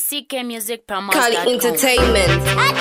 ckmusicpromos.com. Kali Entertainment.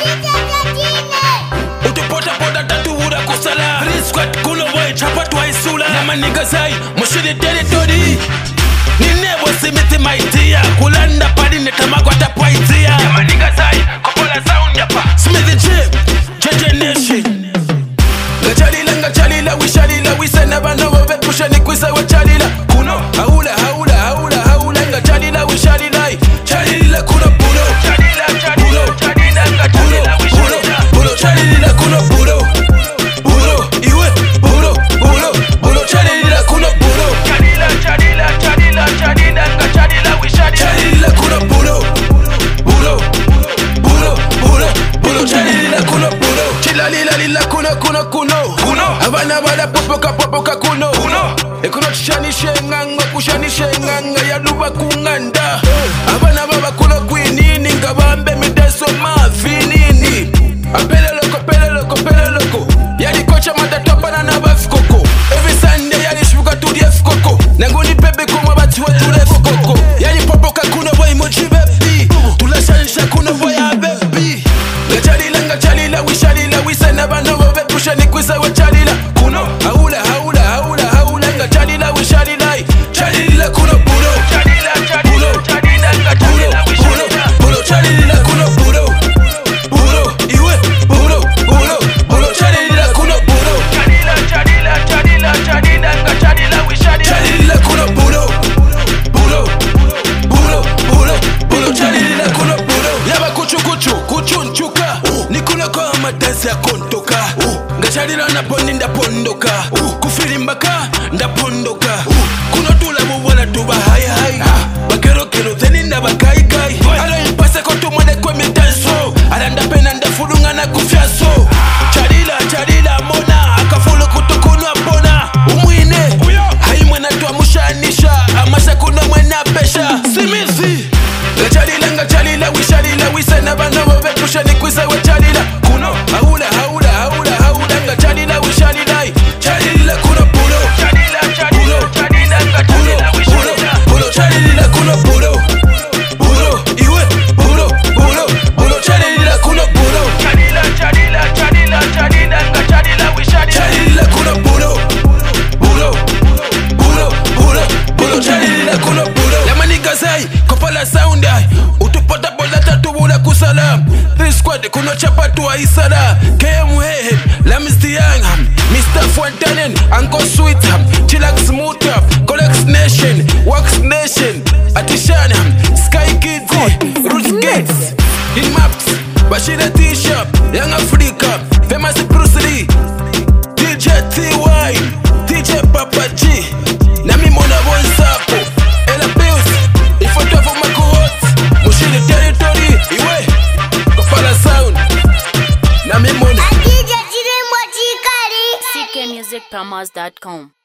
Utupota poda tatu ura kusala Free squad kuno boy chapa twaisula Nama nigga say mushiri territory Nine wasimiti maitia Kulanda padi netamagwata paitia Nama nigga say kopola sound yapa Smithy Chip, JJ Nation Ngachalila wisa never know of it Pusha ni kwisa wa chalila Kuno haula Ngachalila wishalila Chalila kuno puno Chalila ngachalila wishalila Puno chalila kuno puno Iwe puno Chalila kuno puno Chalila ngachalila wishalila Chalila kuno puno Chalila kuno puno Chilalila kuno Abana bada popoka kuno Ekuno chishanishe nganga ya luba kunganda Abana baba kuno kwinini ngabambe mideso mafinini Apele loko Yali kocha matatopana na bafikoko Every Sunday yali shuka tudi efkoko Nangoni pepe kumwa bati wa tule fokoko Yali popoka kuno boy mochi bebi Tulashanisha kuno boy a bebi Ngachalila wisa never know of it Pusha ni kwisa wa chalila Kuno haula Ngachalila wishalila Chalila kuno puno Chalila kuno puno Iwe puno Chalila kuno puno Chalila wishalila Chalila kuno puno Chalila kuno puno Yaba kuchu nchuka Nikuna kwa madansi ya kontoka Ngachalila naponi ndapondoka Kufirimbaka ndapondoka Kuno tula mubwana tuba hai Bakero theni ndabakai Ala impase koto mwade kwe mitanso Ala ndapena ndafulunga na kufyaso Chalila mona Akafulu kutukunwa pona Umwine Haimwe na tuwa mushanisha Amasa kuna mwena pesha Simizi Ngachalila wisa never know of it Pusha ni kwisa wa chalila Kuno haula Ngachalila wishalila Chalila kuno puno Chalila kuno puno Iwe puno Chalila kuno puno Ngachalila wishalila Chalila kuno puno Chalila kuno puno Yama nigga say kopola sound Utupota bola tatu ula kusalam Free squad kuno chapa tuwa isala KM Hehe, Lamisti Young Mr. Fontanen, Uncle Sweet Chillax Smooth Colex Nation, Wax Nation Atishan, Sky Kids Roots Gates In Maps, Bashida T-Shop Young Africa, Famous Bruce Lee DJ T.Y, DJ Papa G Nami Mona Bonsapo Ella Bills, Ifoto for Makuhot Mushiri Territory, Iwe Kopala Sound Nami Mona ckmusicpromos.com.